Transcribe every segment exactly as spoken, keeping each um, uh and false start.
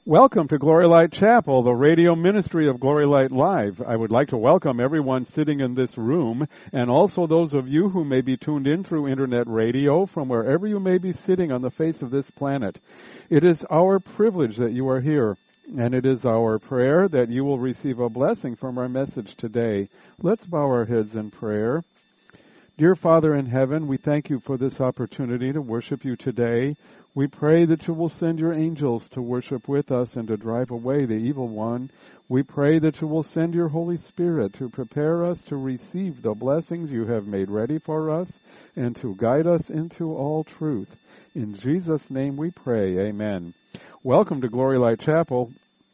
Welcome to Glory Light Chapel, the radio ministry of Glory Light Live. I would like to welcome everyone sitting in this room and also those of you who may be tuned in through internet radio from wherever you may be sitting on the face of this planet. It is our privilege that you are here, and it is our prayer that you will receive a blessing from our message today. Let's bow our heads in prayer. Dear Father in heaven, we thank you for this opportunity to worship you today. We pray that you will send your angels to worship with us and to drive away the evil one. We pray that you will send your Holy Spirit to prepare us to receive the blessings you have made ready for us and to guide us into all truth. In Jesus' name we pray. Amen. Welcome to Glory Light Chapel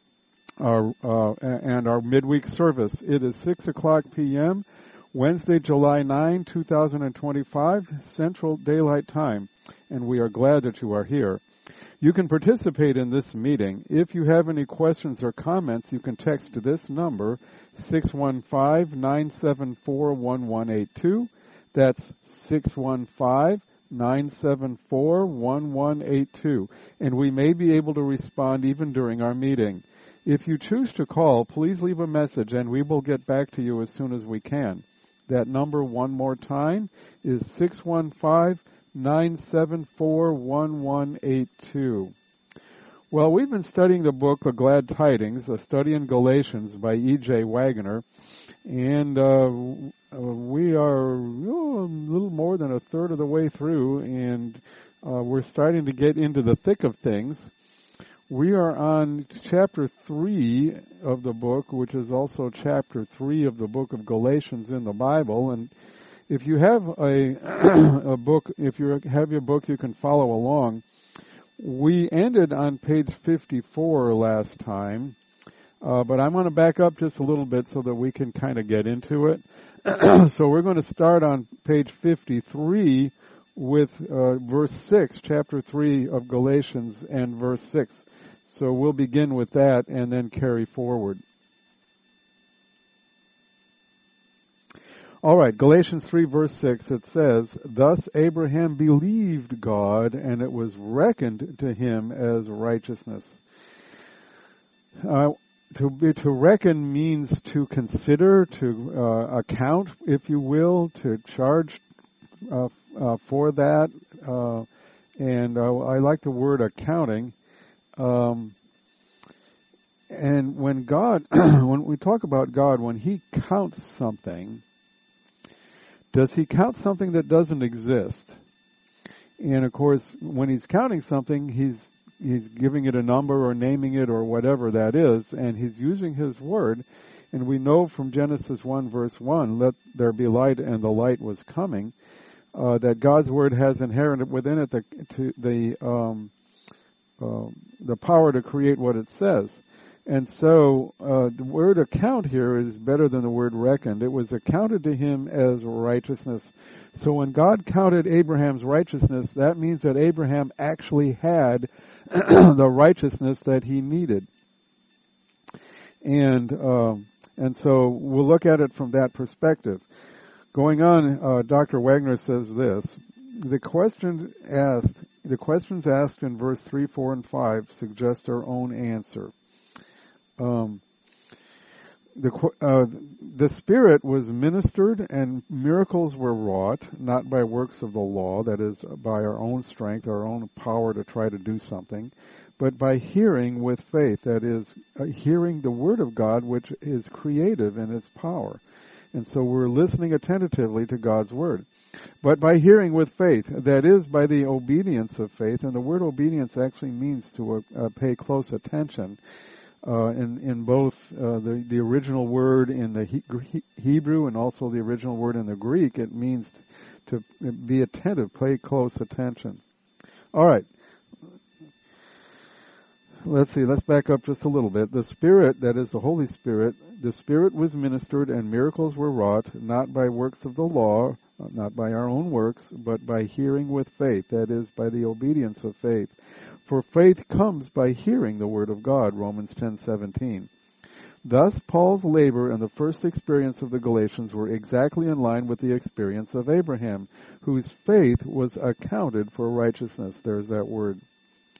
our, uh, and our midweek service. It is six o'clock p.m., Wednesday, July ninth, two thousand twenty-five, Central Daylight Time, and we are glad that you are here. You can participate in this meeting. If you have any questions or comments, you can text this number, six one five, nine seven four, one one eight two. That's six one five, nine seven four, one one eight two, and we may be able to respond even during our meeting. If you choose to call, please leave a message, and we will get back to you as soon as we can. That number one more time is six one five, nine seven four, one one eight two. Well, we've been studying the book, The Glad Tidings, a study in Galatians by E J Waggoner, and uh, we are oh, a little more than a third of the way through, and uh, we're starting to get into the thick of things. We are on chapter three of the book, which is also chapter three of the book of Galatians in the Bible. And if you have a, a book, if you have your book, you can follow along. We ended on page fifty-four last time, uh, but I'm going to back up just a little bit so that we can kind of get into it. So we're going to start on page fifty-three with uh, verse six, chapter three of Galatians, and verse six. So we'll begin with that and then carry forward. All right, Galatians three, verse six, it says, "Thus Abraham believed God, and it was reckoned to him as righteousness." Uh, to be, to reckon means to consider, to uh, account, if you will, to charge uh, uh, for that. Uh, and uh, I like the word accounting. Um, and when God, when we talk about God, when He counts something, does He count something that doesn't exist? And of course, when He's counting something, He's He's giving it a number or naming it or whatever that is, and He's using His word. And we know from Genesis one, verse one, "Let there be light," and the light was coming. Uh, that God's word has inherent within it the to the um, Uh, the power to create what it says. And so uh, the word account here is better than the word reckoned. It was accounted to him as righteousness. So when God counted Abraham's righteousness, that means that Abraham actually had the righteousness that he needed. And um, and so we'll look at it from that perspective. Going on, uh, Doctor Waggoner says this: the question asked, the questions asked in verse three, four, and five suggest our own answer. Um, the uh, the Spirit was ministered and miracles were wrought, not by works of the law, that is, by our own strength, our own power to try to do something, but by hearing with faith, that is, uh, hearing the Word of God, which is creative in its power. And so we're listening attentively to God's Word. But by hearing with faith, that is, by the obedience of faith, and the word obedience actually means to uh, pay close attention. Uh, in, in both uh, the, the original word in the he- Hebrew and also the original word in the Greek, it means to, to be attentive, pay close attention. All right. Let's see, let's back up just a little bit. The Spirit, that is the Holy Spirit, the Spirit was ministered and miracles were wrought, not by works of the law, not by our own works, but by hearing with faith, that is, by the obedience of faith. For faith comes by hearing the Word of God, Romans ten seventeen. Thus, Paul's labor and the first experience of the Galatians were exactly in line with the experience of Abraham, whose faith was accounted for righteousness. There's that word.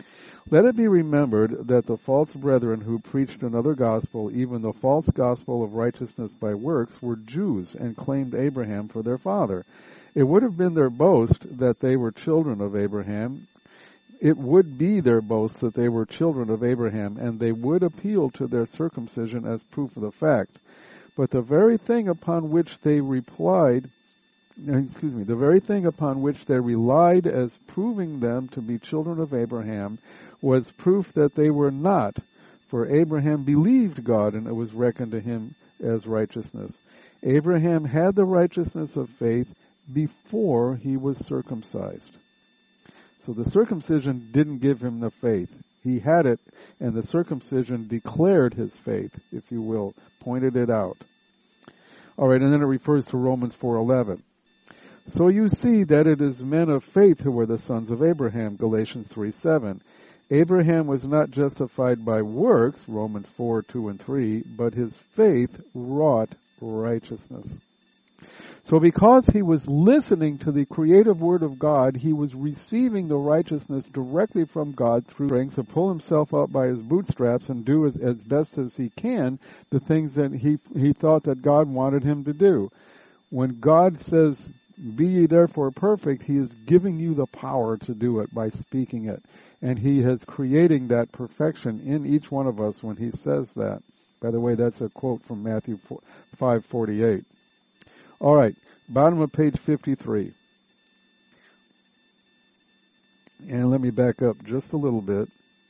Let it be remembered that the false brethren who preached another gospel, even the false gospel of righteousness by works, were Jews and claimed Abraham for their father. It would have been their boast that they were children of Abraham. It would be their boast that they were children of Abraham, and they would appeal to their circumcision as proof of the fact. But the very thing upon which they replied, excuse me, the very thing upon which they relied as proving them to be children of Abraham was proof that they were not, for Abraham believed God, and it was reckoned to him as righteousness. Abraham had the righteousness of faith before he was circumcised. So the circumcision didn't give him the faith. He had it, and the circumcision declared his faith, if you will, pointed it out. All right, and then it refers to Romans four eleven. So you see that it is men of faith who are the sons of Abraham, Galatians three seven. Abraham was not justified by works, Romans four two and three, but his faith wrought righteousness. So because he was listening to the creative word of God, he was receiving the righteousness directly from God through strength to pull himself up by his bootstraps and do as, as best as he can the things that he he thought that God wanted him to do. When God says, "Be ye therefore perfect," he is giving you the power to do it by speaking it. And he is creating that perfection in each one of us when he says that. By the way, that's a quote from Matthew five forty-eight. All right, bottom of page fifty-three. And let me back up just a little bit.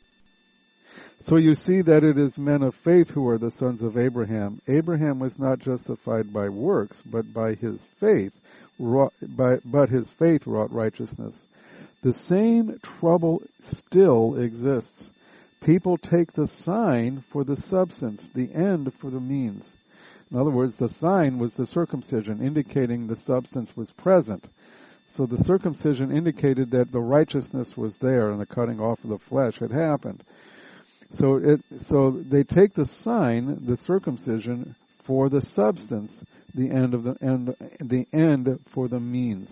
So you see that it is men of faith who are the sons of Abraham. Abraham was not justified by works, but by his faith, wrought, by, but his faith wrought righteousness. The same trouble still exists. People take the sign for the substance, the end for the means. In other words, the sign was the circumcision, indicating the substance was present. So the circumcision indicated that the righteousness was there and the cutting off of the flesh had happened. So it, so they take the sign, the circumcision, for the substance, the end of the end, the end for the means.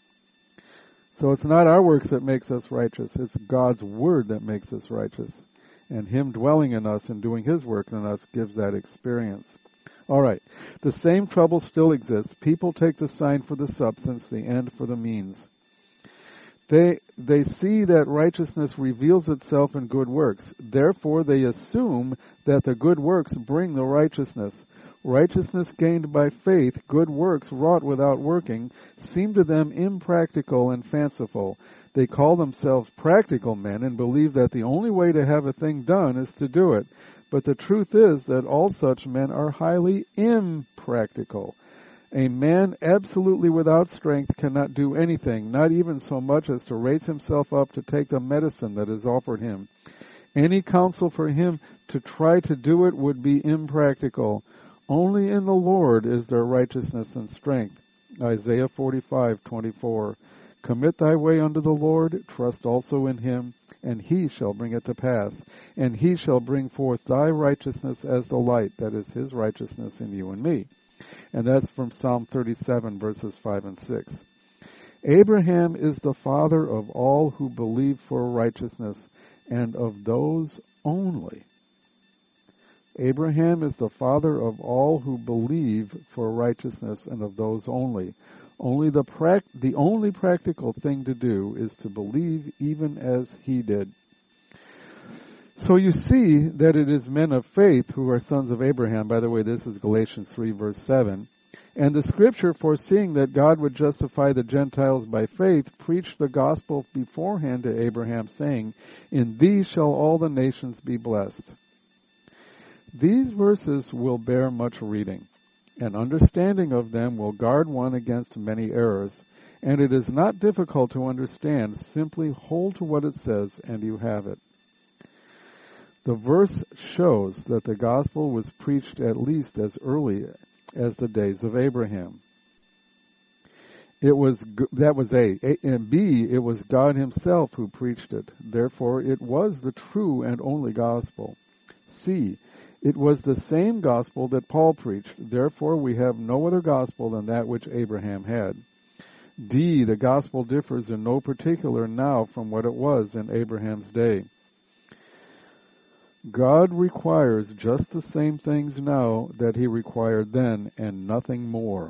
So it's not our works that makes us righteous, it's God's word that makes us righteous. And him dwelling in us and doing his work in us gives that experience. All right. The same trouble still exists. People take the sign for the substance, the end for the means. They they see that righteousness reveals itself in good works. Therefore, they assume that the good works bring the righteousness. Righteousness gained by faith, good works wrought without working, seem to them impractical and fanciful. They call themselves practical men and believe that the only way to have a thing done is to do it. But the truth is that all such men are highly impractical. A man absolutely without strength cannot do anything, not even so much as to raise himself up to take the medicine that is offered him. Any counsel for him to try to do it would be impractical. Only in the Lord is there righteousness and strength. Isaiah forty-five twenty-four. Commit thy way unto the Lord, trust also in him, and he shall bring it to pass. And he shall bring forth thy righteousness as the light, that is his righteousness in you and me. And that's from Psalm thirty-seven, verses five and six. Abraham is the father of all who believe for righteousness, and of those only. Abraham is the father of all who believe for righteousness, and of those only. Only the prac- the only practical thing to do is to believe even as he did. So you see that it is men of faith who are sons of Abraham. By the way, this is Galatians three, verse seven. And the scripture, foreseeing that God would justify the Gentiles by faith, preached the gospel beforehand to Abraham, saying, "In thee shall all the nations be blessed." These verses will bear much reading. An understanding of them will guard one against many errors, and it is not difficult to understand. Simply hold to what it says, and you have it. The verse shows that the gospel was preached at least as early as the days of Abraham. It was that was A. a. And B, it was God himself who preached it. Therefore, it was the true and only gospel. C, it was the same gospel that Paul preached. Therefore, we have no other gospel than that which Abraham had. D, the gospel differs in no particular now from what it was in Abraham's day. God requires just the same things now that he required then, and nothing more.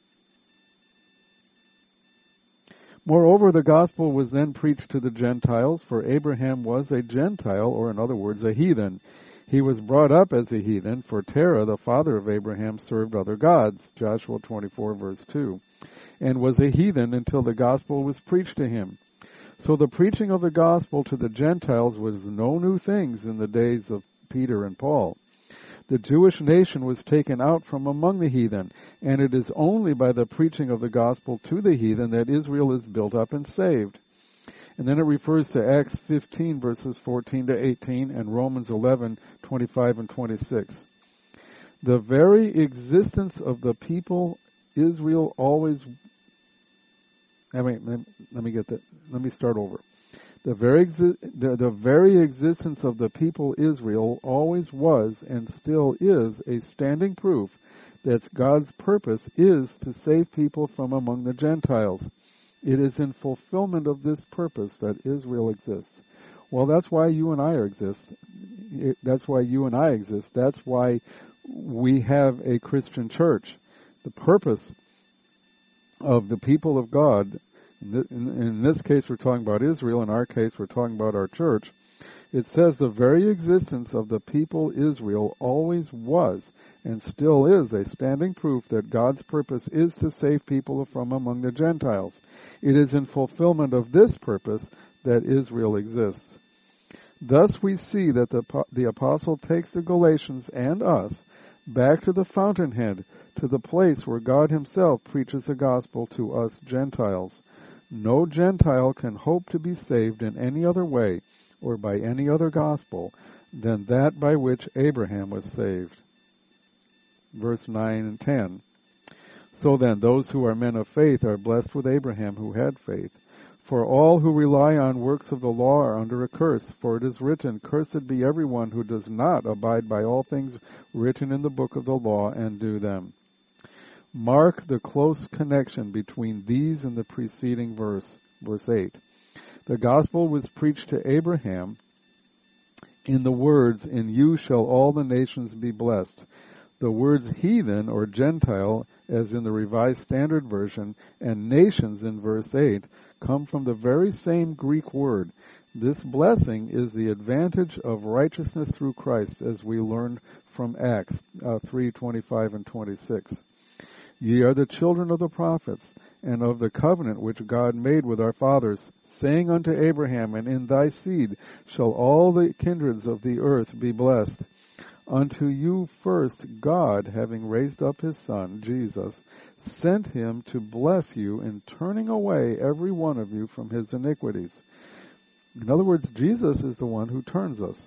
Moreover, the gospel was then preached to the Gentiles, for Abraham was a Gentile, or in other words, a heathen. He was brought up as a heathen, for Terah, the father of Abraham, served other gods, Joshua twenty-four, verse two, and was a heathen until the gospel was preached to him. So the preaching of the gospel to the Gentiles was no new things in the days of Peter and Paul. The Jewish nation was taken out from among the heathen, and it is only by the preaching of the gospel to the heathen that Israel is built up and saved. And then it refers to Acts fifteen, verses fourteen to eighteen, and Romans eleven, twenty-five and twenty-six. The very existence of the people Israel always... I mean, let me get that. Let me start over. The very exi- the, the very existence of the people Israel always was and still is a standing proof that God's purpose is to save people from among the Gentiles. It is in fulfillment of this purpose that Israel exists. Well, that's why you and I exist. It, that's why you and I exist. That's why we have a Christian church. The purpose of the people of God, in, th- in, in this case we're talking about Israel, in our case we're talking about our church. It says the very existence of the people Israel always was and still is a standing proof that God's purpose is to save people from among the Gentiles. It is in fulfillment of this purpose that Israel exists. Thus we see that the, the apostle takes the Galatians and us back to the fountainhead, to the place where God himself preaches the gospel to us Gentiles. No Gentile can hope to be saved in any other way or by any other gospel than that by which Abraham was saved. Verse nine and ten. So then, those who are men of faith are blessed with Abraham who had faith. For all who rely on works of the law are under a curse, for it is written, Cursed be everyone who does not abide by all things written in the book of the law and do them. Mark the close connection between these and the preceding verse, verse eight. The gospel was preached to Abraham in the words, In you shall all the nations be blessed. The words heathen or Gentile, as in the Revised Standard Version, and nations in verse eight, come from the very same Greek word. This blessing is the advantage of righteousness through Christ, as we learned from Acts uh, three twenty-five and twenty-six. Ye are the children of the prophets, and of the covenant which God made with our fathers, saying unto Abraham, And in thy seed shall all the kindreds of the earth be blessed. Unto you first God, having raised up his Son, Jesus, sent him to bless you in turning away every one of you from his iniquities. In other words, Jesus is the one who turns us.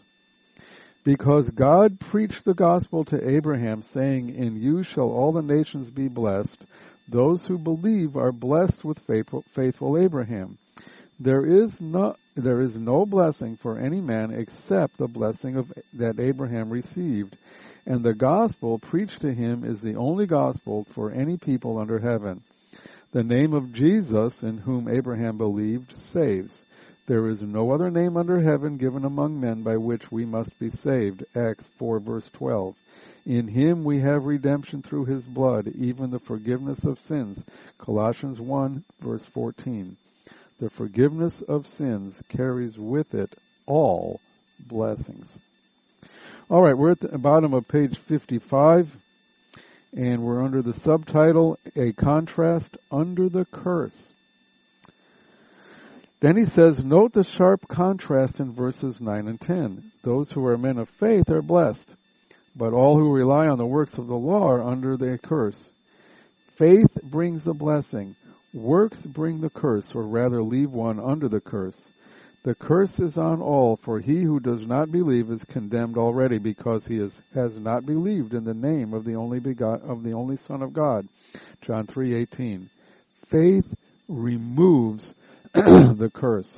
Because God preached the gospel to Abraham, saying, In you shall all the nations be blessed, those who believe are blessed with faithful, faithful Abraham. There is no there is no blessing for any man except the blessing of that Abraham received, and the gospel preached to him is the only gospel for any people under heaven. The name of Jesus, in whom Abraham believed, saves. There is no other name under heaven given among men by which we must be saved. Acts four, verse twelve. In him we have redemption through his blood, even the forgiveness of sins. Colossians one, verse fourteen. The forgiveness of sins carries with it all blessings. All right, we're at the bottom of page fifty-five, and we're under the subtitle, A Contrast Under the Curse. Then he says, note the sharp contrast in verses nine and ten. Those who are men of faith are blessed, but all who rely on the works of the law are under the curse. Faith brings the blessing. Works bring the curse, or rather leave one under the curse. The curse is on all, for he who does not believe is condemned already, because he is, has not believed in the name of the only begot of the only Son of God. John three eighteen. Faith removes the curse.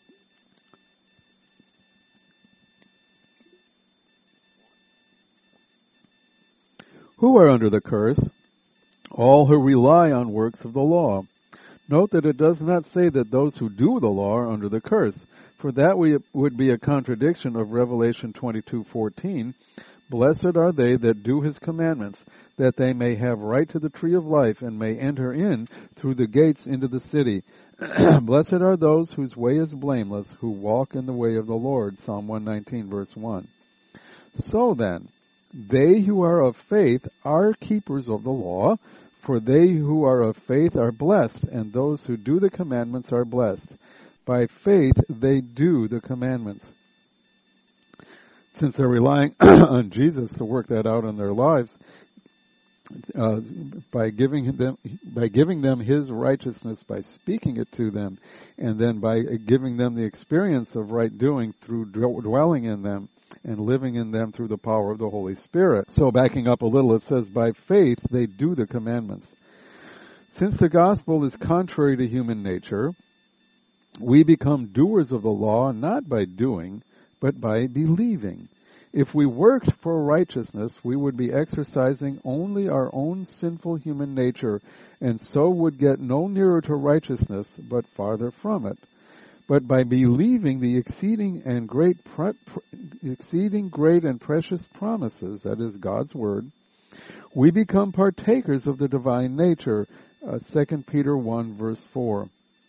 Who are under the curse? All who rely on works of the law. Note that it does not say that those who do the law are under the curse, For that we, would be a contradiction of Revelation twenty-two fourteen. Blessed are they that do his commandments, that they may have right to the tree of life and may enter in through the gates into the city. Blessed are those whose way is blameless, who walk in the way of the Lord. Psalm one nineteen, verse one. So then, they who are of faith are keepers of the law, for they who are of faith are blessed, and those who do the commandments are blessed. By faith they do the commandments. Since they're relying on Jesus to work that out in their lives, uh, by giving them by giving them His righteousness, by speaking it to them, and then by giving them the experience of right doing through dwelling in them and living in them through the power of the Holy Spirit. So backing up a little, it says, by faith they do the commandments. Since the gospel is contrary to human nature, we become doers of the law not by doing, but by believing. If we worked for righteousness, we would be exercising only our own sinful human nature, and so would get no nearer to righteousness, but farther from it. But by believing the exceeding and great, pre- exceeding great and precious promises, that is God's Word, we become partakers of the divine nature. Uh, Second Peter one, verse four.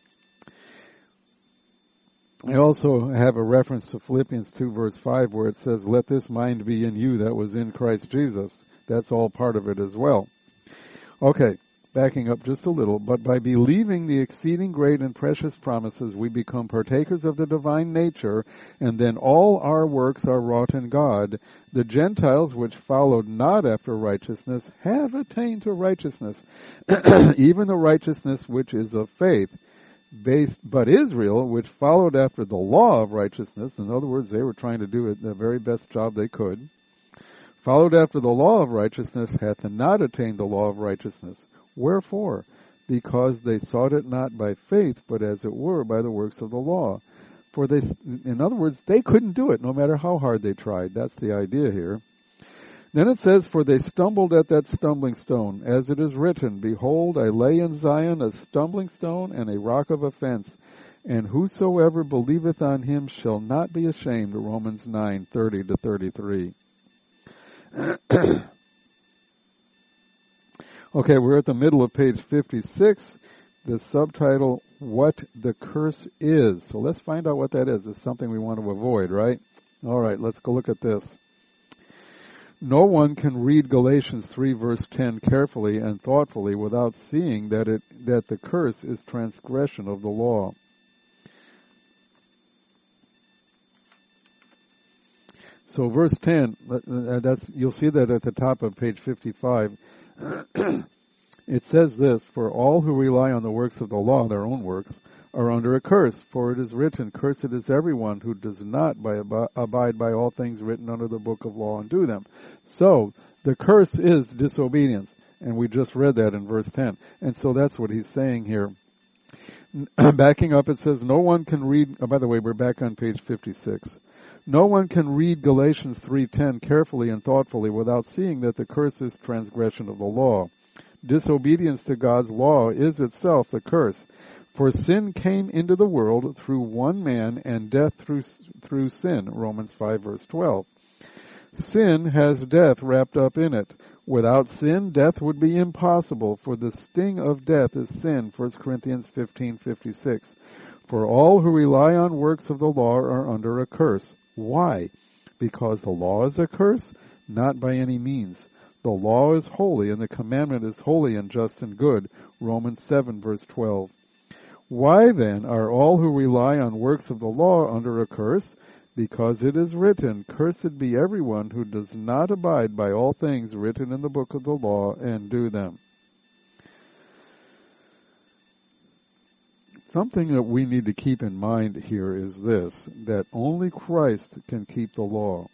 I also have a reference to Philippians two, verse five, where it says, let this mind be in you that was in Christ Jesus. That's all part of it as well. Okay, backing up just a little. But by believing the exceeding great and precious promises, we become partakers of the divine nature, and then all our works are wrought in God. The Gentiles, which followed not after righteousness, have attained to righteousness, even the righteousness which is of faith. Based, but Israel, which followed after the law of righteousness, in other words, they were trying to do it the very best job they could, followed after the law of righteousness, hath not attained the law of righteousness. Wherefore? Because they sought it not by faith, but as it were by the works of the law. For they, in other words, they couldn't do it no matter how hard they tried. That's the idea here. Then it says, for they stumbled at that stumbling stone, as it is written, behold, I lay in Zion a stumbling stone and a rock of offense, and whosoever believeth on him shall not be ashamed. Romans nine, thirty to thirty-three. Okay, we're at the middle of page fifty-six, the subtitle, What the Curse Is. So let's find out what that is. It's something we want to avoid, right? All right, let's go look at this. No one can read Galatians three verse ten carefully and thoughtfully without seeing that it that the curse is transgression of the law. So verse ten, that's, you'll see that at the top of page fifty-five. It says this, for all who rely on the works of the law, their own works, are under a curse, for it is written, cursed is everyone who does not by, abide by all things written under the book of law and do them. So, the curse is disobedience, and we just read that in verse ten. And so that's what he's saying here. Backing up, it says, no one can read, oh, by the way, we're back on page fifty-six. No one can read Galatians three ten carefully and thoughtfully without seeing that the curse is transgression of the law. Disobedience to God's law is itself the curse. For sin came into the world through one man, and death through through sin. Romans five, verse twelve. Sin has death wrapped up in it. Without sin, death would be impossible, for the sting of death is sin. First Corinthians fifteen, fifty-six. For all who rely on works of the law are under a curse. Why? Because the law is a curse? Not by any means. The law is holy, and the commandment is holy and just and good. Romans seven, verse twelve. Why then are all who rely on works of the law under a curse? Because it is written, cursed be everyone who does not abide by all things written in the book of the law and do them. Something that we need to keep in mind here is this, that only Christ can keep the law.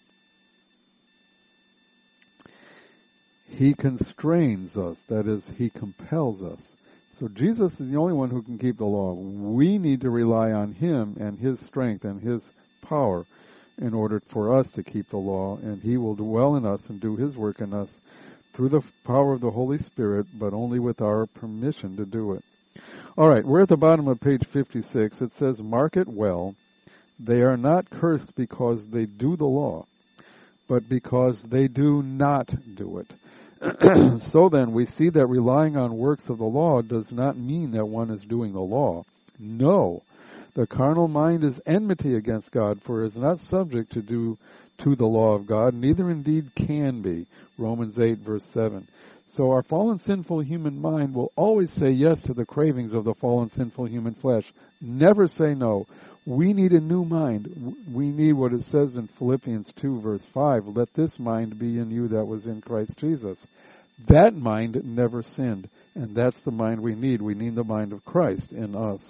He constrains us, that is, He compels us. So Jesus is the only one who can keep the law. We need to rely on Him and His strength and His power in order for us to keep the law, and He will dwell in us and do His work in us through the power of the Holy Spirit, but only with our permission to do it. All right, we're at the bottom of page fifty-six. It says, mark it well, They are not cursed because they do the law, but because they do not do it. So then, we see that relying on works of the law does not mean that one is doing the law. No. The carnal mind is enmity against God, for it is not subject to do to the law of God, neither indeed can be. Romans eight, verse seven. So our fallen sinful human mind will always say yes to the cravings of the fallen sinful human flesh. Never say no. We need a new mind. We need what it says in Philippians two, verse five, let this mind be in you that was in Christ Jesus. That mind never sinned, and that's the mind we need. We need the mind of Christ in us.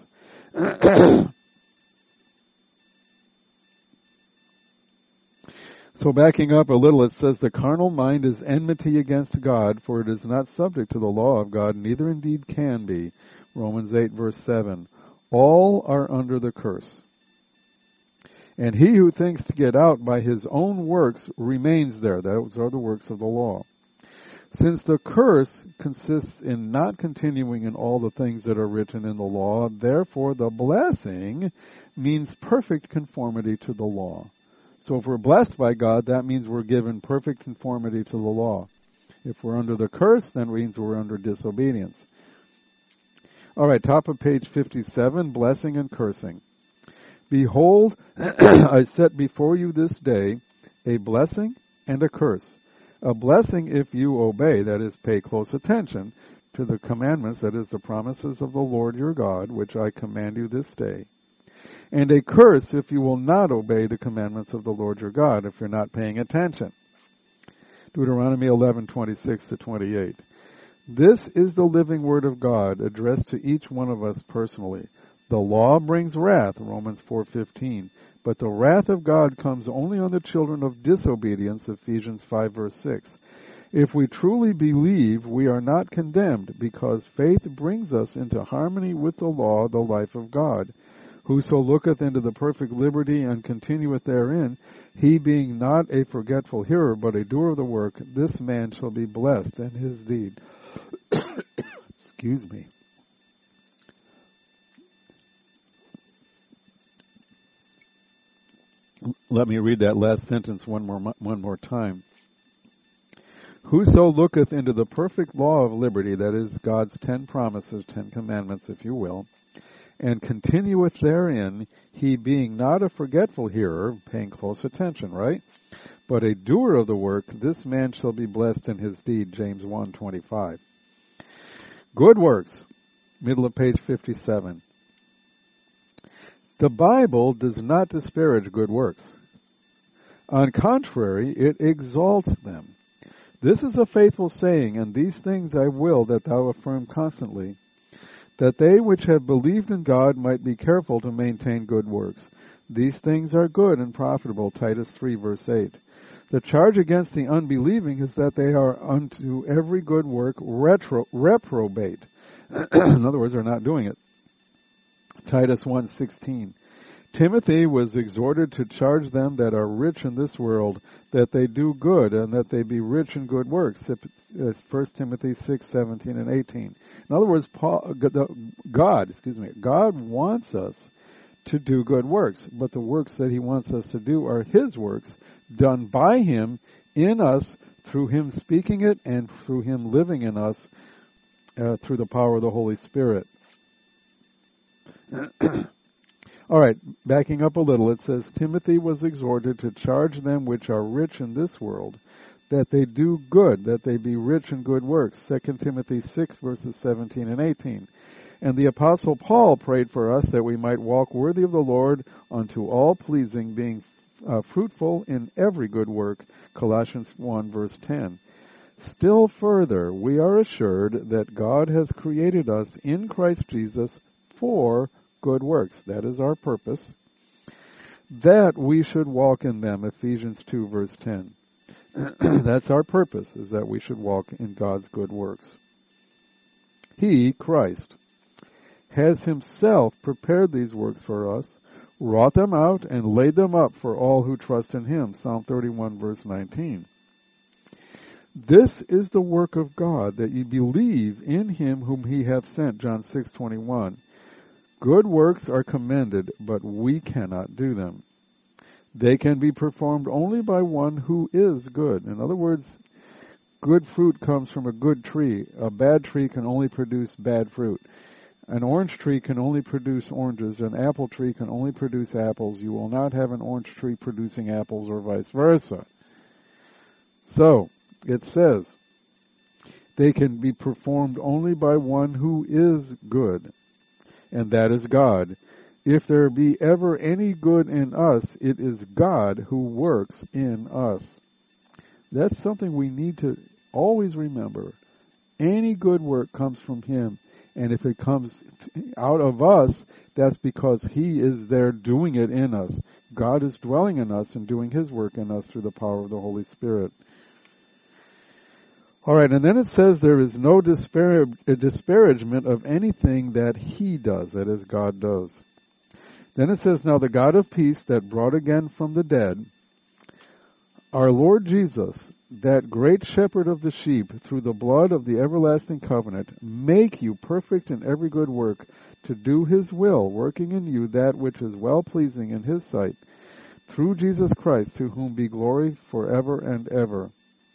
So backing up a little, it says, the carnal mind is enmity against God, for it is not subject to the law of God, neither indeed can be. Romans eight, verse seven. All are under the curse. And he who thinks to get out by his own works remains there. Those are the works of the law. Since the curse consists in not continuing in all the things that are written in the law, therefore the blessing means perfect conformity to the law. So if we're blessed by God, that means we're given perfect conformity to the law. If we're under the curse, then it means we're under disobedience. All right, top of page fifty-seven, blessing and cursing. Behold, I set before you this day a blessing and a curse. A blessing if you obey, that is, pay close attention to the commandments, that is, the promises of the Lord your God, which I command you this day. And a curse if you will not obey the commandments of the Lord your God, if you're not paying attention. Deuteronomy eleven, twenty-six to twenty-eight. This is the living word of God addressed to each one of us personally. The law brings wrath, Romans four fifteen, but the wrath of God comes only on the children of disobedience, Ephesians five, verse six. If we truly believe, we are not condemned, because faith brings us into harmony with the law, the life of God. Whoso looketh into the perfect liberty and continueth therein, he being not a forgetful hearer, but a doer of the work, this man shall be blessed in his deed. Excuse me. Let me read that last sentence one more one more time. Whoso looketh into the perfect law of liberty, that is God's ten promises, ten commandments, if you will, and continueth therein, he being not a forgetful hearer, paying close attention, right? But a doer of the work, this man shall be blessed in his deed, James one, twenty-five. Good works, middle of page fifty-seven. The Bible does not disparage good works. On contrary, it exalts them. This is a faithful saying, and these things I will that thou affirm constantly, that they which have believed in God might be careful to maintain good works. These things are good and profitable, Titus three, verse eight. The charge against the unbelieving is that they are unto every good work retro, reprobate. In other words, they're not doing it. Titus one sixteen. Timothy was exhorted to charge them that are rich in this world, that they do good, and that they be rich in good works. First Timothy six seventeen and eighteen. In other words, Paul, God, excuse me, God wants us to do good works, but the works that He wants us to do are His works, done by Him, in us, through Him speaking it, and through Him living in us, uh, through the power of the Holy Spirit. All right, backing up a little, it says, Timothy was exhorted to charge them which are rich in this world, that they do good, that they be rich in good works. Second Timothy six, verses seventeen and eighteen. And the Apostle Paul prayed for us that we might walk worthy of the Lord unto all pleasing, being uh, fruitful in every good work. Colossians one, verse ten. Still further, we are assured that God has created us in Christ Jesus for good works. That is our purpose. That we should walk in them. Ephesians two, verse ten. That's our purpose, is that we should walk in God's good works. He, Christ, has Himself prepared these works for us, wrought them out, and laid them up for all who trust in Him. Psalm thirty-one, verse nineteen. This is the work of God, that ye believe in Him whom He hath sent. John six twenty-one. Good works are commended, but we cannot do them. They can be performed only by one who is good. In other words, good fruit comes from a good tree. A bad tree can only produce bad fruit. An orange tree can only produce oranges. An apple tree can only produce apples. You will not have an orange tree producing apples or vice versa. So, it says, they can be performed only by one who is good, and that is God. If there be ever any good in us, it is God who works in us. That's something we need to always remember. Any good work comes from Him, and if it comes out of us, that's because He is there doing it in us. God is dwelling in us and doing His work in us through the power of the Holy Spirit. All right, and then it says there is no dispar- disparagement of anything that He does, that is, God does. Then it says, now the God of peace that brought again from the dead our Lord Jesus, that great shepherd of the sheep, through the blood of the everlasting covenant, make you perfect in every good work, to do His will, working in you that which is well-pleasing in His sight, through Jesus Christ, to whom be glory forever and ever.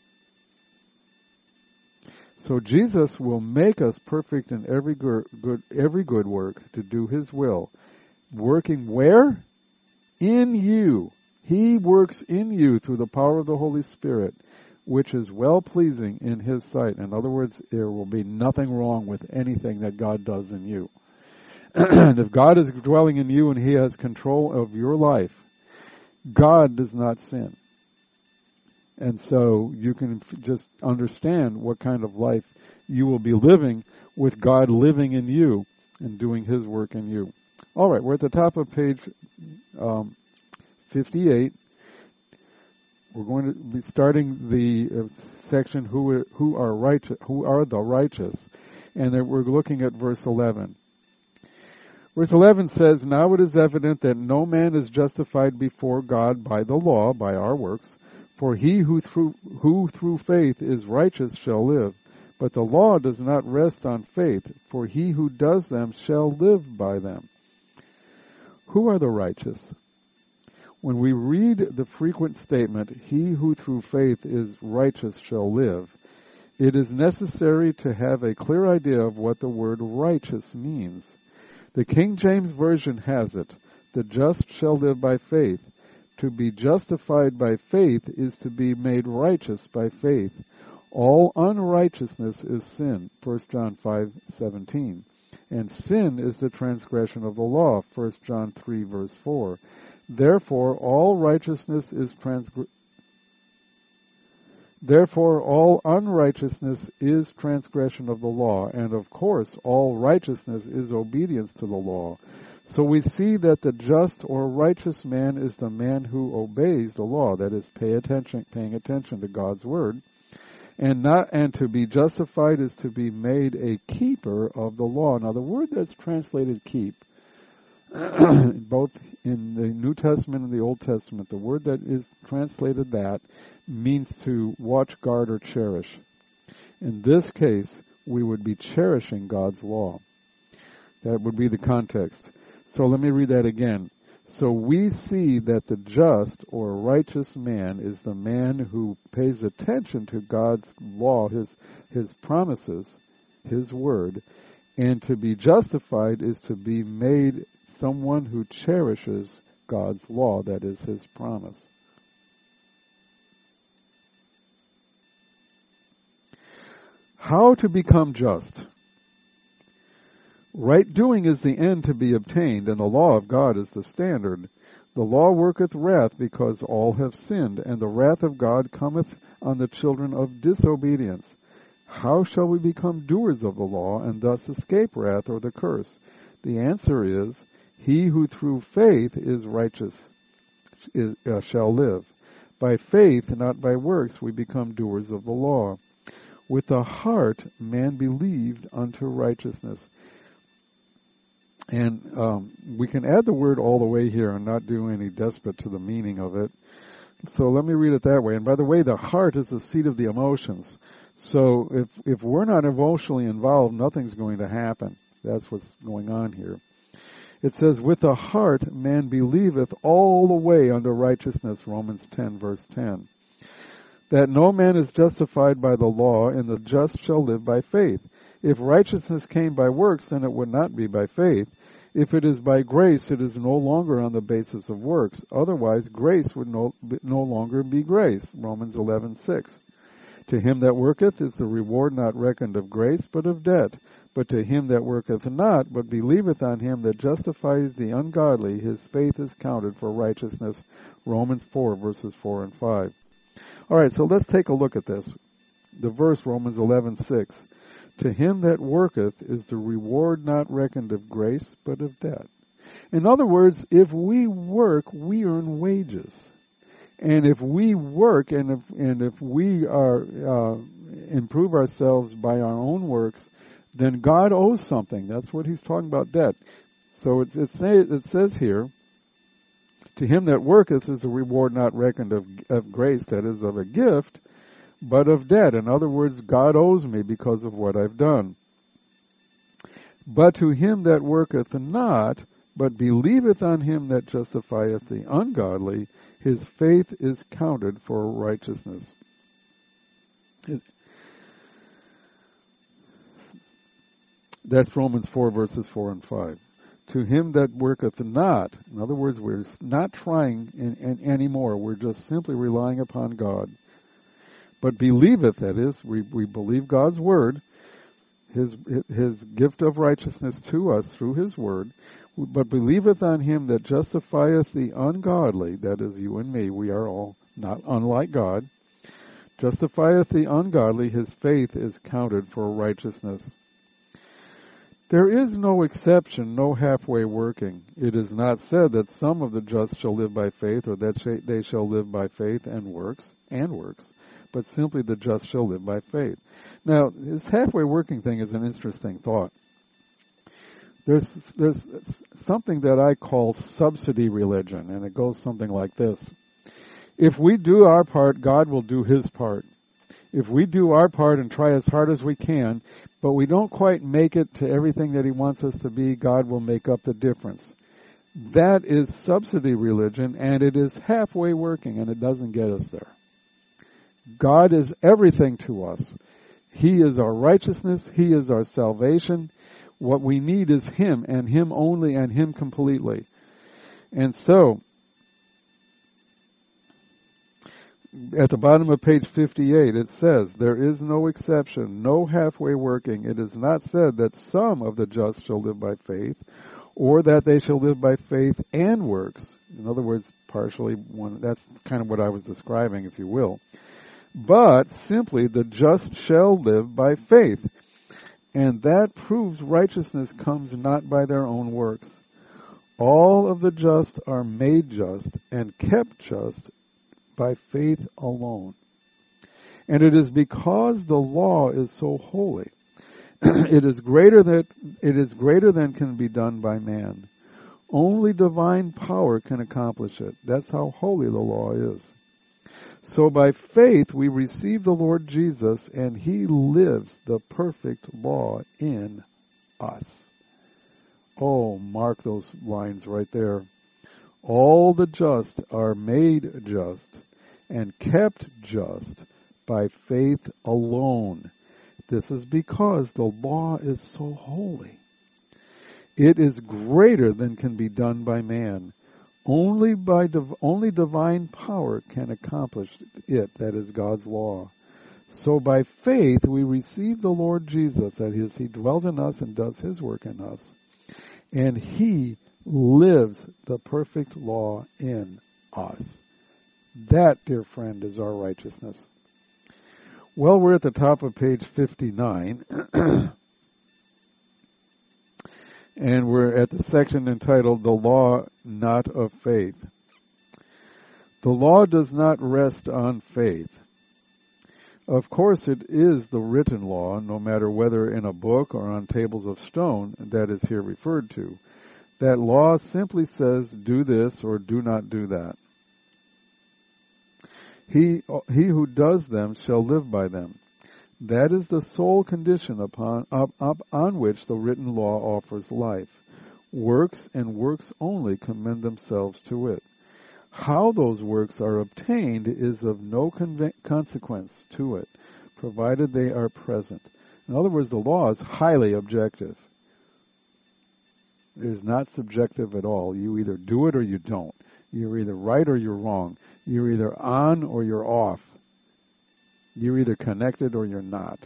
So Jesus will make us perfect in every good, good, every good work to do His will. Working where? In you. He works in you through the power of the Holy Spirit, which is well-pleasing in His sight. In other words, there will be nothing wrong with anything that God does in you. And if God is dwelling in you and He has control of your life, God does not sin. And so you can f- just understand what kind of life you will be living with God living in you and doing His work in you. All right, we're at the top of page um, fifty-eight. We're going to be starting the uh, section who who are righteous, who are the righteous, and then we're looking at verse eleven. Verse eleven says, now it is evident that no man is justified before God by the law, by our works. For he who through, who through faith is righteous shall live. But the law does not rest on faith, for he who does them shall live by them. Who are the righteous? When we read the frequent statement, he who through faith is righteous shall live, it is necessary to have a clear idea of what the word righteous means. The King James Version has it, the just shall live by faith. To be justified by faith is to be made righteous by faith. All unrighteousness is sin, First John five seventeen. And sin is the transgression of the law, First John three verse four. Therefore all righteousness is transgr- Therefore all unrighteousness is transgression of the law, and of course all righteousness is obedience to the law. So we see that the just or righteous man is the man who obeys the law, that is, pay attention, paying attention to God's word, and not and to be justified is to be made a keeper of the law. Now, the word that's translated "keep," both in the New Testament and the Old Testament, the word that is translated that means to watch, guard, or cherish. In this case, we would be cherishing God's law. That would be the context. So let me read that again. So we see that the just or righteous man is the man who pays attention to God's law, his his promises, his word, and to be justified is to be made someone who cherishes God's law, that is His promise. How to become just? Right doing is the end to be obtained, and the law of God is the standard. The law worketh wrath, because all have sinned, and the wrath of God cometh on the children of disobedience. How shall we become doers of the law, and thus escape wrath or the curse? The answer is, he who through faith is righteous is, uh, shall live. By faith, not by works, we become doers of the law. With the heart man believed unto righteousness. And um, we can add the word all the way here and not do any despot to the meaning of it. So let me read it that way. And by the way, the heart is the seat of the emotions. So if if we're not emotionally involved, nothing's going to happen. That's what's going on here. It says, with the heart man believeth all the way unto righteousness, Romans ten, verse ten. That no man is justified by the law, and the just shall live by faith. If righteousness came by works, then it would not be by faith. If it is by grace, it is no longer on the basis of works. Otherwise, grace would no, no longer be grace. Romans eleven six. To him that worketh is the reward not reckoned of grace, but of debt. But to him that worketh not, but believeth on him that justifies the ungodly, his faith is counted for righteousness. Romans four, verses four and five. All right, so let's take a look at this. The verse, Romans eleven six. To him that worketh is the reward not reckoned of grace, but of debt. In other words, if we work, we earn wages. And if we work, and if and if we are uh, improve ourselves by our own works, then God owes something. That's what he's talking about, debt. So it, it, say, it says here, to him that worketh is a reward not reckoned of, of grace, that is, of a gift, but of debt. In other words, God owes me because of what I've done. But to him that worketh not, but believeth on him that justifieth the ungodly, his faith is counted for righteousness. It, that's Romans four, verses four and five. To him that worketh not, in other words, we're not trying in, in, anymore, we're just simply relying upon God. But believeth, that is, we, we believe God's word, his his gift of righteousness to us through his word, but believeth on him that justifieth the ungodly, that is you and me, we are all not unlike God, justifieth the ungodly, his faith is counted for righteousness. There is no exception, no halfway working. It is not said that some of the just shall live by faith, or that they shall live by faith and works, and works, but simply the just shall live by faith. Now, this halfway working thing is an interesting thought. There's there's something that I call subsidy religion, and it goes something like this. If we do our part, God will do his part. If we do our part and try as hard as we can, but we don't quite make it to everything that he wants us to be, God will make up the difference. That is subsidy religion, and it is halfway working, and it doesn't get us there. God is everything to us. He is our righteousness. He is our salvation. What we need is him, and him only, and him completely. And so, at the bottom of page fifty-eight, it says, there is no exception, no halfway working. It is not said that some of the just shall live by faith, or that they shall live by faith and works. In other words, partially one, that's kind of what I was describing, if you will. But simply, the just shall live by faith. And that proves righteousness comes not by their own works. All of the just are made just and kept just by faith alone. And it is because the law is so holy. it is greater that it is greater than can be done by man. Only divine power can accomplish it. That's how holy the law is. So by faith we receive the Lord Jesus, and he lives the perfect law in us. Oh, mark those lines right there. All the just are made just and kept just by faith alone. This is because the law is so holy. It is greater than can be done by man. Only by div- only divine power can accomplish it, that is God's law. So by faith we receive the Lord Jesus, that is, he dwells in us and does his work in us. And he lives the perfect law in us. That, dear friend, is our righteousness. Well, we're at the top of page fifty-nine. And we're at the section entitled, The Law Not of Faith. The law does not rest on faith. Of course, it is the written law, no matter whether in a book or on tables of stone, that is here referred to. That law simply says, do this or do not do that. He, he who does them shall live by them. That is the sole condition upon up, up, on which the written law offers life. Works and works only commend themselves to it. How those works are obtained is of no conve- consequence to it, provided they are present. In other words, the law is highly objective. It is not subjective at all. You either do it or you don't. You're either right or you're wrong. You're either on or you're off. You're either connected or you're not.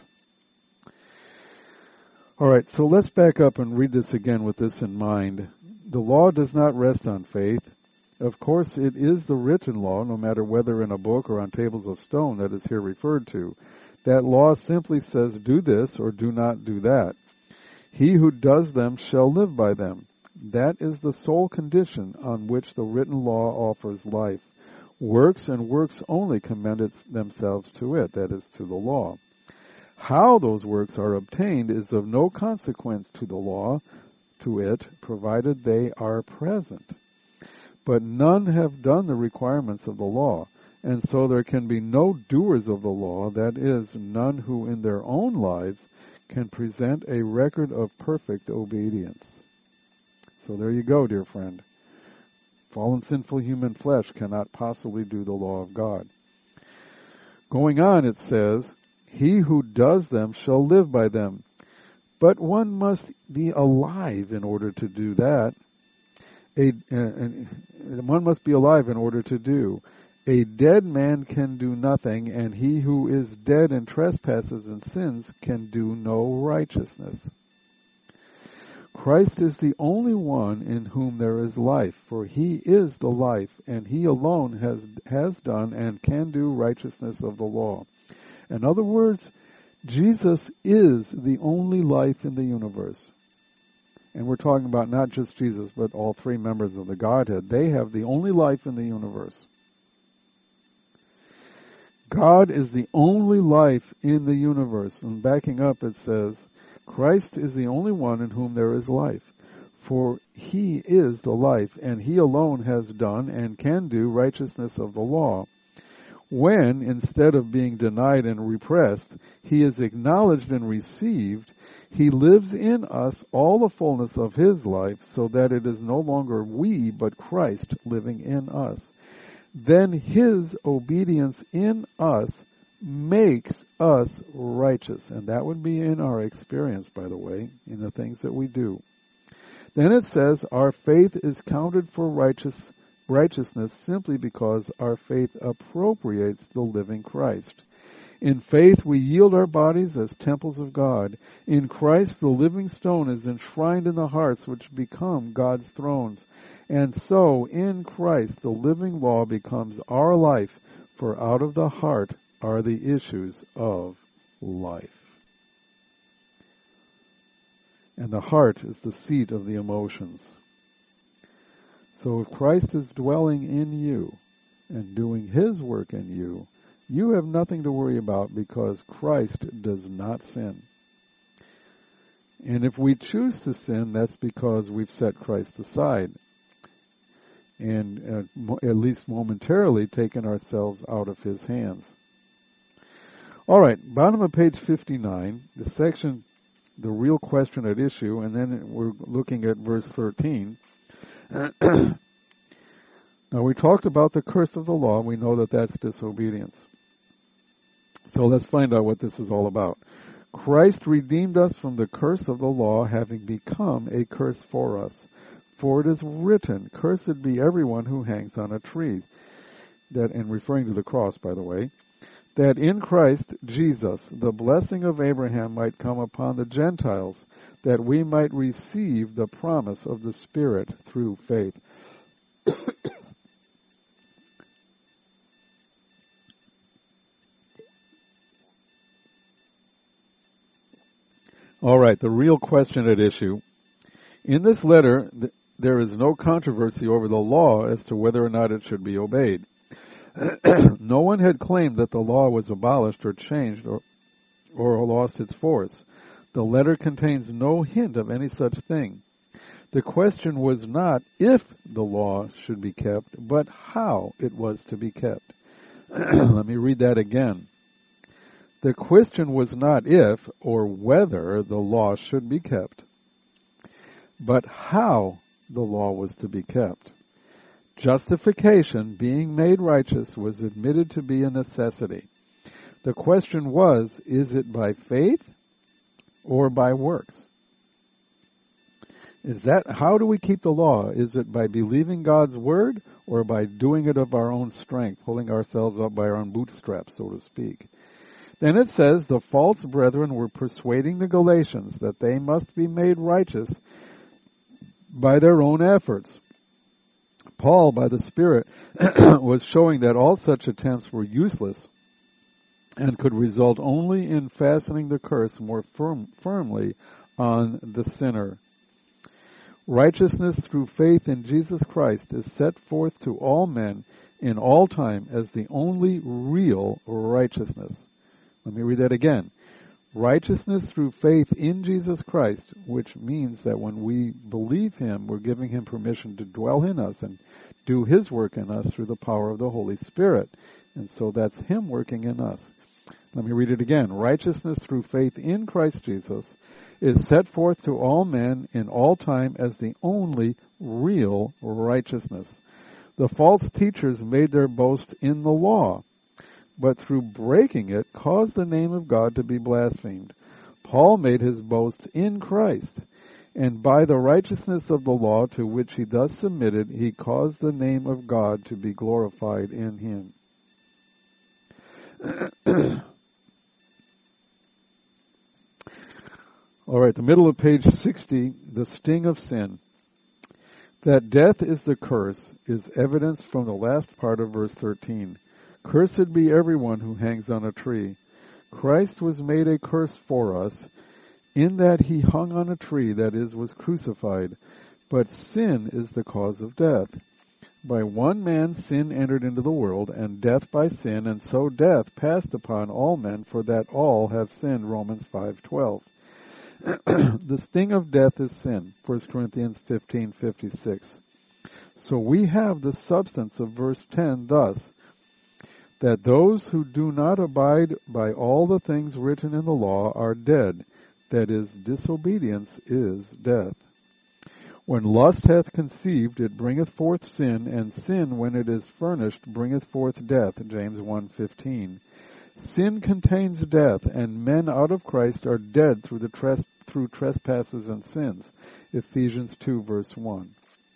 All right, so let's back up and read this again with this in mind. The law does not rest on faith. Of course, it is the written law, no matter whether in a book or on tables of stone, that is here referred to. That law simply says, do this or do not do that. He who does them shall live by them. That is the sole condition on which the written law offers life. Works and works only commend it themselves to it, that is, to the law. How those works are obtained is of no consequence to the law, to it, provided they are present. But none have done the requirements of the law, and so there can be no doers of the law, that is, none who in their own lives can present a record of perfect obedience. So there you go, dear friend. Fallen sinful human flesh cannot possibly do the law of God. Going on, it says, he who does them shall live by them. But one must be alive in order to do that. A, uh, one must be alive in order to do. A dead man can do nothing, and he who is dead in trespasses and sins can do no righteousness. Christ is the only one in whom there is life, for he is the life, and he alone has has done and can do righteousness of the law. In other words, Jesus is the only life in the universe. And we're talking about not just Jesus, but all three members of the Godhead. They have the only life in the universe. God is the only life in the universe. And backing up, it says, Christ is the only one in whom there is life, for he is the life, and he alone has done and can do righteousness of the law. When, instead of being denied and repressed, he is acknowledged and received, he lives in us all the fullness of his life, so that it is no longer we, but Christ living in us. Then his obedience in us makes us righteous. And that would be in our experience, by the way, in the things that we do. Then it says, our faith is counted for righteous, righteousness simply because our faith appropriates the living Christ. In faith we yield our bodies as temples of God. In Christ the living stone is enshrined in the hearts which become God's thrones. And so, in Christ, the living law becomes our life, for out of the heart are the issues of life. And the heart is the seat of the emotions. So if Christ is dwelling in you and doing his work in you, you have nothing to worry about because Christ does not sin. And if we choose to sin, that's because we've set Christ aside and uh, at least momentarily taken ourselves out of his hands. All right, bottom of page fifty-nine, the section, the real question at issue, and then we're looking at verse thirteen. Now, we talked about the curse of the law. We know that that's disobedience. So let's find out what this is all about. Christ redeemed us from the curse of the law, having become a curse for us. For it is written, cursed be everyone who hangs on a tree. That, and referring to the cross, by the way, that in Christ Jesus the blessing of Abraham might come upon the Gentiles, that we might receive the promise of the Spirit through faith. All right, the real question at issue. In this letter, th- there is no controversy over the law as to whether or not it should be obeyed. No one had claimed that the law was abolished or changed or, or lost its force. The letter contains no hint of any such thing. The question was not if the law should be kept, but how it was to be kept. Let me read that again. The question was not if or whether the law should be kept. but how the law was to be kept. Justification, being made righteous, was admitted to be a necessity. The question was, is it by faith or by works? Is that, how do we keep the law? Is it by believing God's word or by doing it of our own strength, pulling ourselves up by our own bootstraps, so to speak? Then it says, the false brethren were persuading the Galatians that they must be made righteous by their own efforts. Paul, by the Spirit, was showing that all such attempts were useless and could result only in fastening the curse more firm, firmly on the sinner. Righteousness through faith in Jesus Christ is set forth to all men in all time as the only real righteousness. Let me read that again. Righteousness through faith in Jesus Christ, which means that when we believe Him, we're giving Him permission to dwell in us and do His work in us through the power of the Holy Spirit. And so that's Him working in us. Let me read it again. Righteousness through faith in Christ Jesus is set forth to all men in all time as the only real righteousness. The false teachers made their boast in the law, but through breaking it caused the name of God to be blasphemed. Paul made his boast in Christ, and by the righteousness of the law to which he thus submitted, he caused the name of God to be glorified in him. All right, the middle of page sixty, the sting of sin. That death is the curse is evidenced from the last part of verse thirteen. Cursed be everyone who hangs on a tree. Christ was made a curse for us, in that he hung on a tree, that is, was crucified. But sin is the cause of death. By one man sin entered into the world, and death by sin, and so death passed upon all men, for that all have sinned. Romans five twelve. The sting of death is sin. First Corinthians fifteen fifty-six. So we have the substance of verse ten thus, that those who do not abide by all the things written in the law are dead. That is, disobedience is death. When lust hath conceived, it bringeth forth sin, and sin, when it is furnished, bringeth forth death. James one fifteen. Sin contains death, and men out of Christ are dead through the tres- through trespasses and sins. Ephesians two verse one.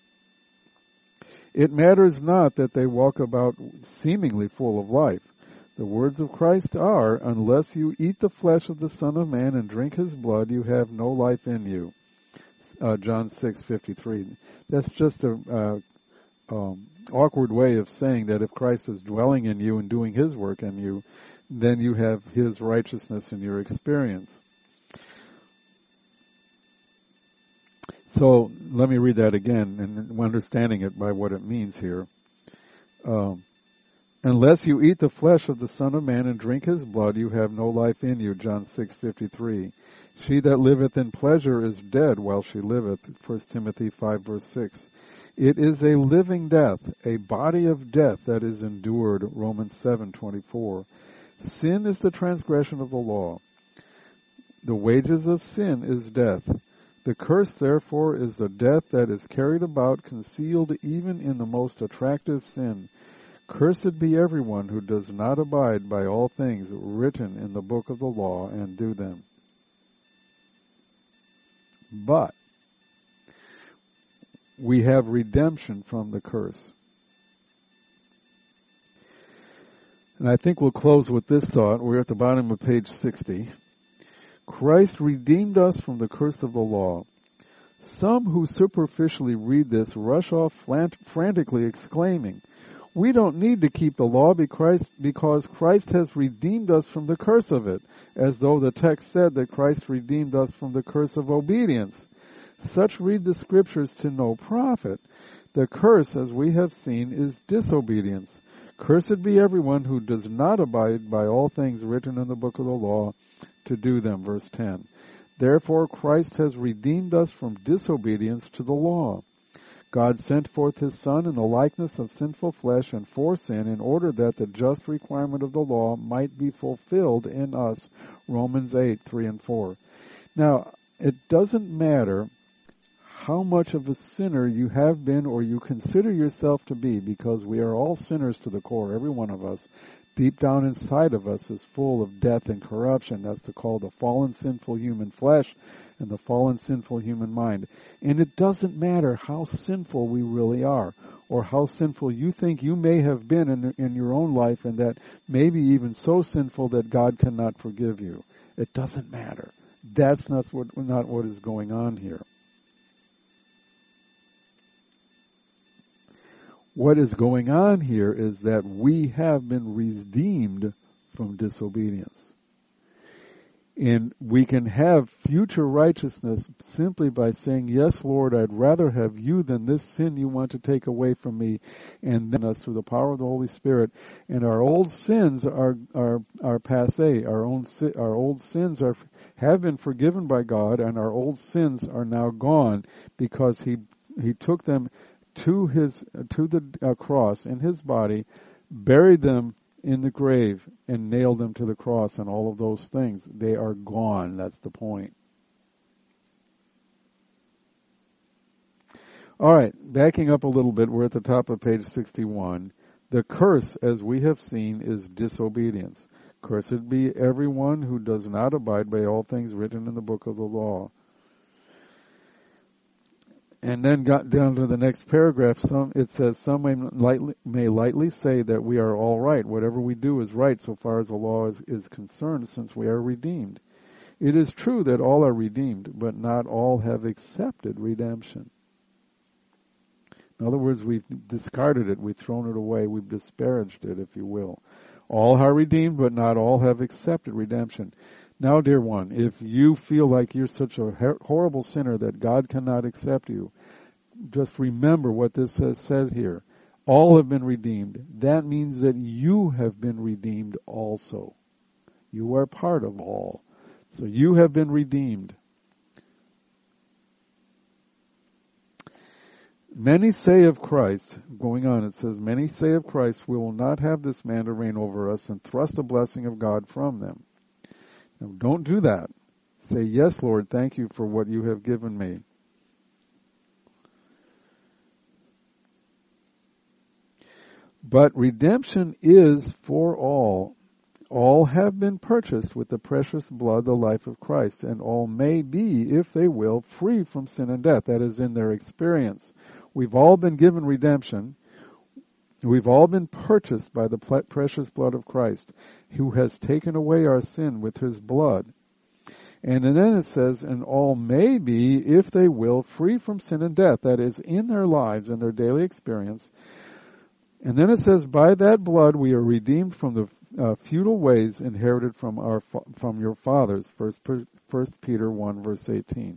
It matters not that they walk about seemingly full of life. The words of Christ are, unless you eat the flesh of the Son of Man and drink his blood, you have no life in you. Uh, John six fifty-three. That's just a uh, um, awkward way of saying that if Christ is dwelling in you and doing his work in you, then you have his righteousness in your experience. So let me read that again, and understanding it by what it means here. Um, Unless you eat the flesh of the Son of Man and drink his blood, you have no life in you. John six fifty-three. She that liveth in pleasure is dead while she liveth. First Timothy five verse six. It is a living death, a body of death that is endured. Romans seven twenty-four. Sin is the transgression of the law. The wages of sin is death. The curse, therefore, is the death that is carried about, concealed even in the most attractive sin. Cursed be everyone who does not abide by all things written in the book of the law and do them. But we have redemption from the curse. And I think we'll close with this thought. We're at the bottom of page sixty. Christ redeemed us from the curse of the law. Some who superficially read this rush off frantically exclaiming, we don't need to keep the law because Christ has redeemed us from the curse of it, as though the text said that Christ redeemed us from the curse of obedience. Such read the scriptures to no profit. The curse, as we have seen, is disobedience. Cursed be everyone who does not abide by all things written in the book of the law to do them. Verse ten. Therefore Christ has redeemed us from disobedience to the law. God sent forth his Son in the likeness of sinful flesh and for sin, in order that the just requirement of the law might be fulfilled in us. Romans eight, three and four. Now, it doesn't matter how much of a sinner you have been or you consider yourself to be, because we are all sinners to the core, every one of us. Deep down inside of us is full of death and corruption. That's called the fallen sinful human flesh and the fallen sinful human mind. And it doesn't matter how sinful we really are, or how sinful you think you may have been in, in your own life, and that maybe even so sinful that God cannot forgive you. It doesn't matter. That's not what, not what is going on here. What is going on here is that we have been redeemed from disobedience. And we can have future righteousness simply by saying, yes, Lord, I'd rather have you than this sin you want to take away from me, and then us through the power of the Holy Spirit. And our old sins are are are passé. Our own our old sins are have been forgiven by God, and our old sins are now gone because He He took them to His to the uh, cross in His body, buried them in the grave, and nailed them to the cross, and all of those things. They are gone. That's the point. All right, backing up a little bit, we're at the top of page sixty-one. The curse, as we have seen, is disobedience. Cursed be everyone who does not abide by all things written in the book of the law. And then got down to the next paragraph. Some it says, some may lightly, may lightly say that we are all right. Whatever we do is right so far as the law is, is concerned, since we are redeemed. It is true that all are redeemed, but not all have accepted redemption. In other words, we've discarded it, we've thrown it away, we've disparaged it, if you will. All are redeemed, but not all have accepted redemption. Now, dear one, if you feel like you're such a horrible sinner that God cannot accept you, just remember what this has said here. All have been redeemed. That means that you have been redeemed also. You are part of all. So you have been redeemed. Many say of Christ, going on, it says, many say of Christ, we will not have this man to reign over us, and thrust the blessing of God from them. Now, don't do that. Say, yes, Lord, thank you for what you have given me. But redemption is for all. All have been purchased with the precious blood, the life of Christ, and all may be, if they will, free from sin and death. That is in their experience. We've all been given redemption. We've all been purchased by the precious blood of Christ, who has taken away our sin with His blood. And then it says, and all may be, if they will, free from sin and death. That is, in their lives, in their daily experience. And then it says, by that blood we are redeemed from the uh, futile ways inherited from our from your fathers. First, First Peter one, verse eighteen.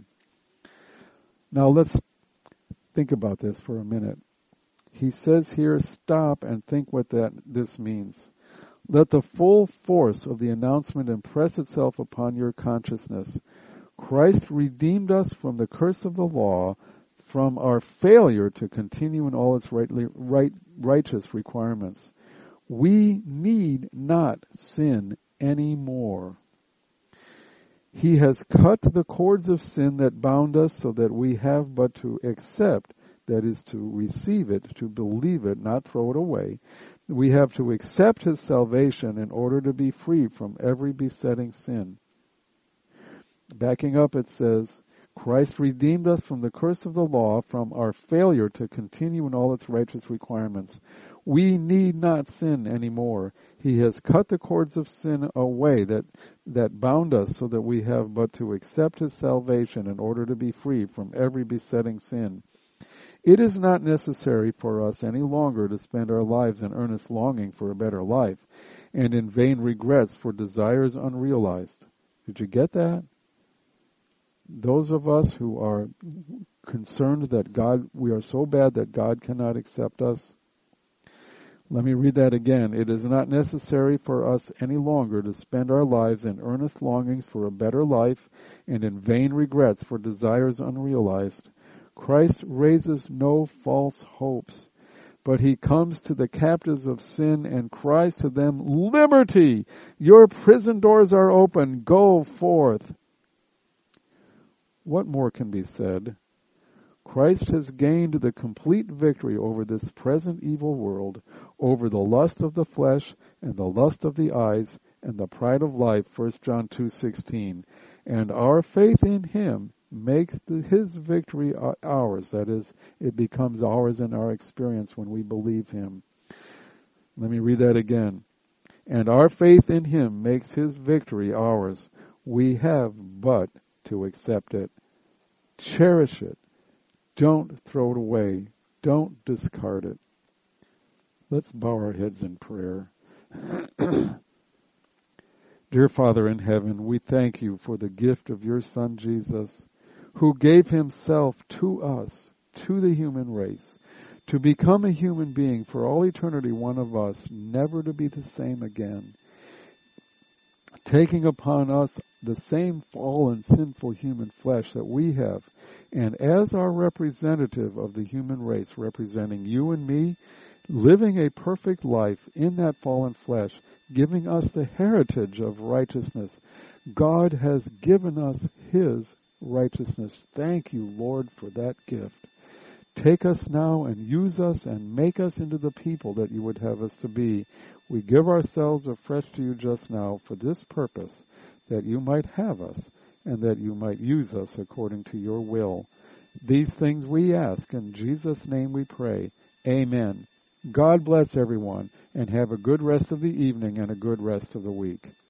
Now let's think about this for a minute. He says here, stop and think what that this means. Let the full force of the announcement impress itself upon your consciousness. Christ redeemed us from the curse of the law, from our failure to continue in all its rightly, right, righteous requirements. We need not sin anymore. He has cut the cords of sin that bound us, so that we have but to accept, that is to receive it, to believe it, not throw it away. We have to accept His salvation in order to be free from every besetting sin. Backing up, it says, Christ redeemed us from the curse of the law, from our failure to continue in all its righteous requirements. We need not sin anymore. He has cut the cords of sin away that, that bound us, so that we have but to accept His salvation in order to be free from every besetting sin. It is not necessary for us any longer to spend our lives in earnest longing for a better life, and in vain regrets for desires unrealized. Did you get that? Those of us who are concerned that God, we are so bad that God cannot accept us. Let me read that again. It is not necessary for us any longer to spend our lives in earnest longings for a better life, and in vain regrets for desires unrealized. Christ raises no false hopes, but He comes to the captives of sin and cries to them, liberty! Your prison doors are open. Go forth. What more can be said? Christ has gained the complete victory over this present evil world, over the lust of the flesh and the lust of the eyes and the pride of life, First John two sixteen. And our faith in him makes the, his victory ours. That is, it becomes ours in our experience when we believe him. Let me read that again. And our faith in him makes his victory ours. We have but to accept it. Cherish it. Don't throw it away. Don't discard it. Let's bow our heads in prayer. Dear Father in heaven, we thank you for the gift of your Son Jesus, who gave himself to us, to the human race, to become a human being for all eternity, one of us, never to be the same again, taking upon us the same fallen, sinful human flesh that we have, and as our representative of the human race, representing you and me, living a perfect life in that fallen flesh, giving us the heritage of righteousness. God has given us his righteousness. Thank you, Lord, for that gift. Take us now and use us and make us into the people that you would have us to be. We give ourselves afresh to you just now for this purpose, that you might have us and that you might use us according to your will. These things we ask. In Jesus' name we pray. Amen. God bless everyone, and have a good rest of the evening and a good rest of the week.